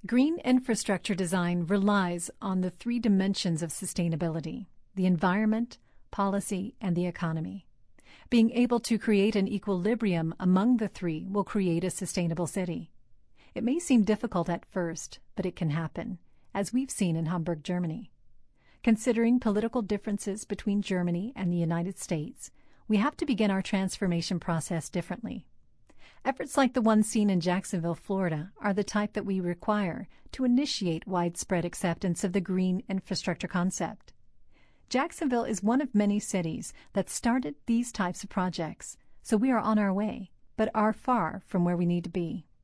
Green infrastructure design relies on the three dimensions of sustainability: the environment, policy, and the economy. Being able to create an equilibrium among the three will create a sustainable city. It may seem difficult at first, but it can happen, as we've seen in Hamburg, Germany. Considering political differences between Germany and the United States, we have to begin our transformation process differently. Efforts like the one seen in Jacksonville, Florida, are the type that we require to initiate widespread acceptance of the green infrastructure concept. Jacksonville is one of many cities that started these types of projects, so we are on our way, but are far from where we need to be.